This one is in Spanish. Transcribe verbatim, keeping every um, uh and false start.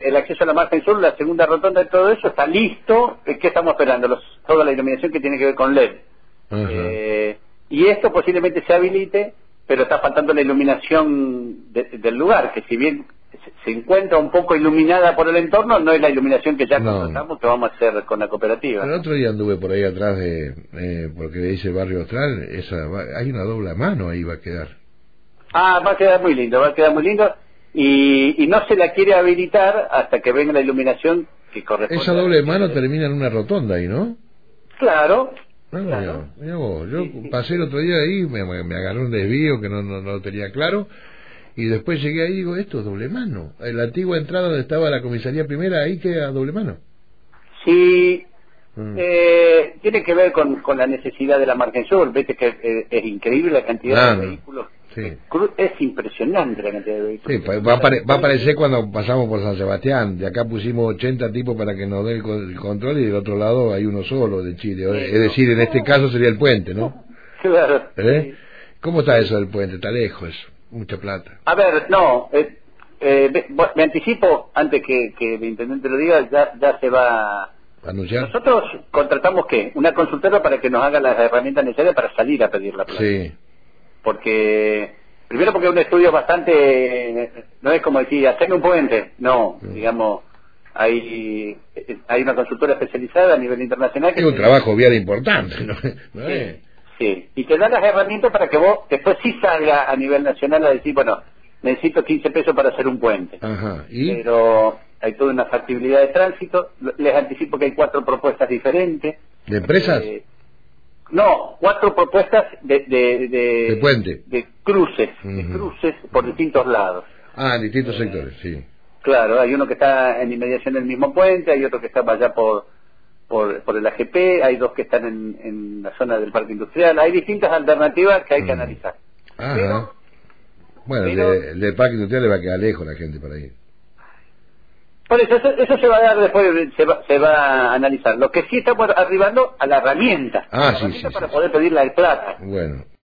el acceso a la margen sur, la segunda rotonda y todo eso está listo. ¿Qué estamos esperando? Los, toda la iluminación que tiene que ver con L E D. Ajá. Eh, y esto posiblemente se habilite, pero está faltando la iluminación de, del lugar, que si bien se, se encuentra un poco iluminada por el entorno, no es la iluminación que ya No. contratamos, que vamos a hacer con la cooperativa. El otro día anduve por ahí atrás de, eh, porque dice Barrio Austral, esa, va- hay una doble mano ahí va a quedar. Ah, va a quedar muy lindo, va a quedar muy lindo. Y, y no se la quiere habilitar hasta que venga la iluminación que corresponde. Esa doble mano termina en una rotonda ahí, ¿no? Claro, Ah, claro. mira, mira vos, yo Sí, sí. pasé el otro día ahí, me, me me agarró un desvío que no, no, no lo tenía claro, y después llegué ahí y digo, esto es doble mano. En la antigua entrada donde estaba la comisaría primera, ahí queda doble mano. Sí, Mm. eh, tiene que ver con, con la necesidad de la margen sur. Viste que eh, es increíble la cantidad Ah, de no. vehículos. Sí. Cru- Es impresionante la cantidad de vehículos. Sí, pa- va a, apare- va a aparecer cuando pasamos por San Sebastián. De acá pusimos ochenta tipos para que nos dé el, co- el control y del otro lado hay uno solo de Chile. Sí, Es decir, en este caso sería el puente, ¿no? Claro. ¿Eh? Sí. ¿Cómo está eso del puente? Está lejos, mucha plata. A ver, no, eh, eh, ve- bueno, me anticipo, antes que, que el intendente lo diga, ya, ya se va. ¿Anunciar? Nosotros contratamos, ¿qué? Una consultora para que nos haga las herramientas necesarias para salir a pedir la plata. Sí. Porque, primero porque es un estudio bastante, no es como decir, hacer un puente, no, Mm. digamos, hay hay una consultora especializada a nivel internacional que Es un te- trabajo vial importante, ¿no? ¿No sí, es? sí, y te da las herramientas para que vos después sí salga a nivel nacional a decir, bueno, necesito quince pesos para hacer un puente, Ajá. ¿Y? pero hay toda una factibilidad de tránsito. Les anticipo que hay cuatro propuestas diferentes. ¿De empresas? Eh, no, cuatro propuestas de de, de, De puente. de cruces, de Ujú. cruces por distintos lados. Ah, en distintos sectores, sí. Claro, hay uno que está en inmediación del mismo puente, hay otro que está allá por por, por el A G P, hay dos que están en, en la zona del parque industrial, hay distintas alternativas que hay que Mm. analizar. Ajá. Pero, Bueno, el pero- de- el del parque industrial le va a quedar lejos la gente para ir. por eso, eso, eso se va a dar después, se va, se va a analizar. Lo que sí estamos arribando a la herramienta, Ah, la sí, herramienta sí, para sí, poder pedir la plata. Bueno.